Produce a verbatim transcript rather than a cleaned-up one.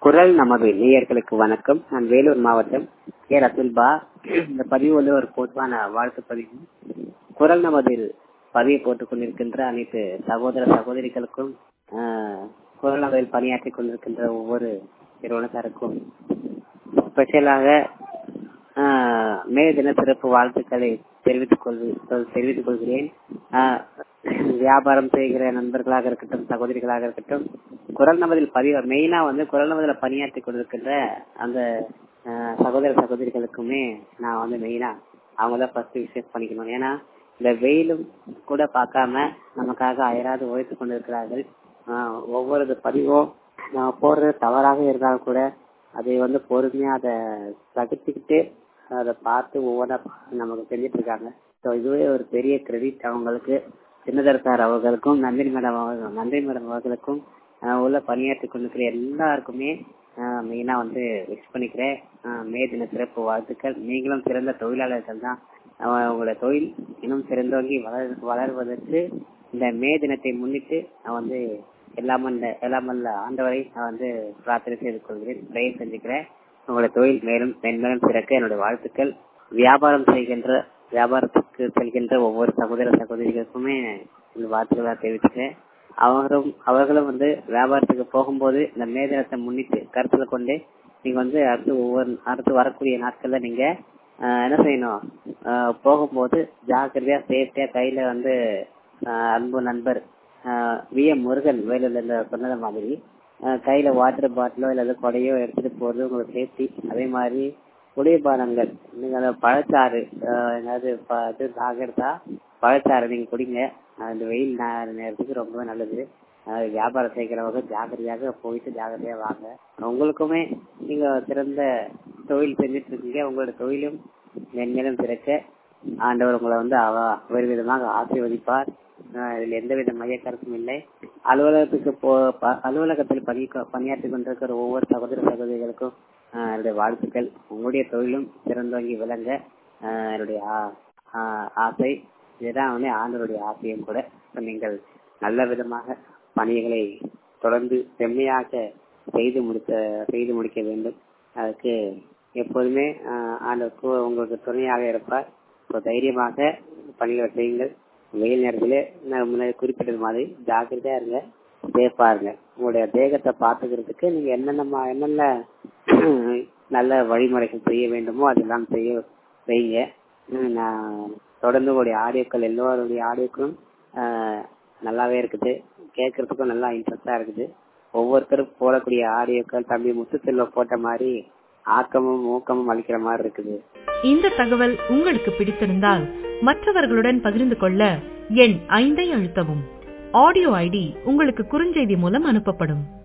குரல் நமது நேயர்களுக்கு வணக்கம். நான் வேலூர் மாவட்டம் கே ரத்துல்பா. இந்த பதிவு வந்து ஒரு பொதுவான வாழ்த்து பதிவு. குரல் நமதில் பதிவு போட்டுக் கொண்டிருக்கின்ற அனைத்து சகோதர சகோதரிகளுக்கும், குரல் நமதில் பணியாற்றிக் கொண்டிருக்கின்ற ஒவ்வொரு நிறுவனத்தாருக்கும் ஸ்பெஷலாக மே தின சிறப்பு வாழ்த்துக்களை தெரிவித்துக் கொள் தெரிவித்துக் கொள்கிறேன். வியாபாரம் செய்கிற நண்பர்களாக இருக்கட்டும், சகோதரிகளாக இருக்கட்டும், குரல் நமதில் பதிவு மெயினா வந்து குரல் நமதில் பணியாற்றி கொண்டிருக்கின்ற அந்த சகோதர சகோதரிகளுக்குமே நான் வந்து மெயினா அவங்க தான் ஃபர்ஸ்ட் விஷயம் பண்ணிக்கணும். ஏன்னா இந்த வெயிலும் கூட பார்க்காம நமக்காக அயராது உழைத்துக் கொண்டிருக்கிறார்கள். ஒவ்வொரு பதிவும் போடுறது தவறாக இருந்தாலும் கூட அதை வந்து பொறுமையா அதை சகிச்சுக்கிட்டு அதை பார்த்து ஒவ்வொன்றா நமக்கு செஞ்சுட்டு இருக்காங்க. ஸோ இதுவே ஒரு பெரிய கிரெடிட் அவங்களுக்கு. சின்னதர் சார் அவர்களுக்கும், நந்தினி மேடம் அவர்கள் நந்தினி மேடம் அவர்களுக்கும் உள்ள பணியாற்றி கொண்டிருக்கிற எல்லாருக்குமே மெயினா வந்து விஷ் பண்ணிக்கிறேன். மே தின சிறப்பு வாழ்த்துக்கள். நீங்களும் சிறந்த தொழிலாளர்கள் தான். உங்களோட தொழில் இன்னும் சிறந்தோங்கி வளர் வளர்வதற்கு இந்த மே தினத்தை முன்னிட்டு நான் வந்து எல்லாமல்ல எல்லாமல்ல ஆண்டவரை நான் வந்து பிரார்த்தனை செய்து கொள்கிறேன், பிரேயர் செஞ்சுக்கிறேன். உங்களோட தொழில் மேலும் மென்மேலும் சிறக்க என்னுடைய வாழ்த்துக்கள். வியாபாரம் செய்கின்ற வியாபாரத்துக்கு செல்கின்ற ஒவ்வொரு சகோதர சகோதரிகளுக்குமே இந்த வாழ்த்துக்களை தெரிவிச்சுக்கிறேன். அவர்களும் அவர்களும் வந்து வியாபாரத்துக்கு போகும்போது இந்த மே தினத்தை முன்னிட்டு கருத்துல கொண்டு நீங்க வந்து அடுத்து ஒவ்வொரு அடுத்து வரக்கூடிய நாட்கள்ல நீங்க என்ன செய்யணும், போகும்போது ஜாக்கிரதையா சேஃப்டியா கையில வந்து அன்பு நண்பர் வி எம் முருகன் வேலையில சொன்னது மாதிரி கையில வாட்டர் பாட்டிலோ இல்ல கொடையோ எடுத்துட்டு போறது உங்களுக்கு சேஃப்டி. அதே மாதிரி குடிபானங்கள், நீங்க அந்த பழச்சாறு ஏதாவது ஆகிறதா பழச்சாறு நீங்க குடிங்க. அந்த வெயில் நேரத்துக்கு ரொம்பவே நல்லது. வியாபாரம் செய்கிறவங்க ஜாக்கிரதையாக போயிட்டு ஜாக்கிரதையா வாங்க. உங்களுக்குமே நீங்க சிறந்த தொழில் செஞ்சுட்டு இருக்கீங்க. உங்களோட தொழிலும் மென்மேலும் சிறக்க ஆண்டவர் உங்களை வந்து ஒரு விதமாக ஆசீர்வதிப்பார். இதுல எந்தவித மைய கருத்தும் இல்லை. அலுவலகத்துக்கு போ அலுவலகத்தில் பணி பணியாற்றி கொண்டிருக்கிற ஒவ்வொரு சகோதர சகோதரிகளுக்கும் என்னுடைய வாழ்த்துக்கள். உங்களுடைய தொழிலும் சிறந்தோங்கி விளங்க என்னுடைய ஆசை. இதுதான் வந்து ஆண்டவருடைய ஆசையும் கூட. நீங்கள் நல்ல விதமாக பணிகளை தொடர்ந்து செம்மையாக செய்து முடிக்க செய்து முடிக்க வேண்டும். அதுக்கு எப்போதுமே ஆண்டவர் உங்களுக்கு துணையாக இருப்பார். தைரியமாக பணிகளை செய்யுங்கள். வெயில் நேரத்திலே நான் முன்னாடி குறிப்பிட்டது மாதிரி ஜாக்கிரதையா இருங்க, சேஃபா இருங்க. உங்களுடைய தேகத்தை பார்த்துக்கிறதுக்கு நீங்க என்னென்ன என்னென்ன நல்ல வழிமுறைகள் செய்ய வேண்டுமோ அதெல்லாம் செய்ய செய்யுங்க. நான் தொடர்ந்து உங்களுடைய ஆடியோக்கள் எல்லோருடைய ஆடியோக்களும் நல்லாவே இருக்குது, கேட்கறதுக்கும் நல்லா இன்ட்ரெஸ்டா இருக்குது. ஒவ்வொருத்தரும் போடக்கூடிய ஆடியோக்கள் தம்பி முத்துச்செல்வ போட்ட மாதிரி ஆக்கமும் ஊக்கமும் அளிக்கிற மாதிரி இருக்குது. இந்த தகவல் உங்களுக்கு பிடித்திருந்தால் மற்றவர்களுடன் பகிர்ந்து கொள்ள எண் ஐந்தை அழுத்தவும். ஆடியோ ஐடி உங்களுக்கு குறுஞ்செய்தி மூலம் அனுப்பப்படும்.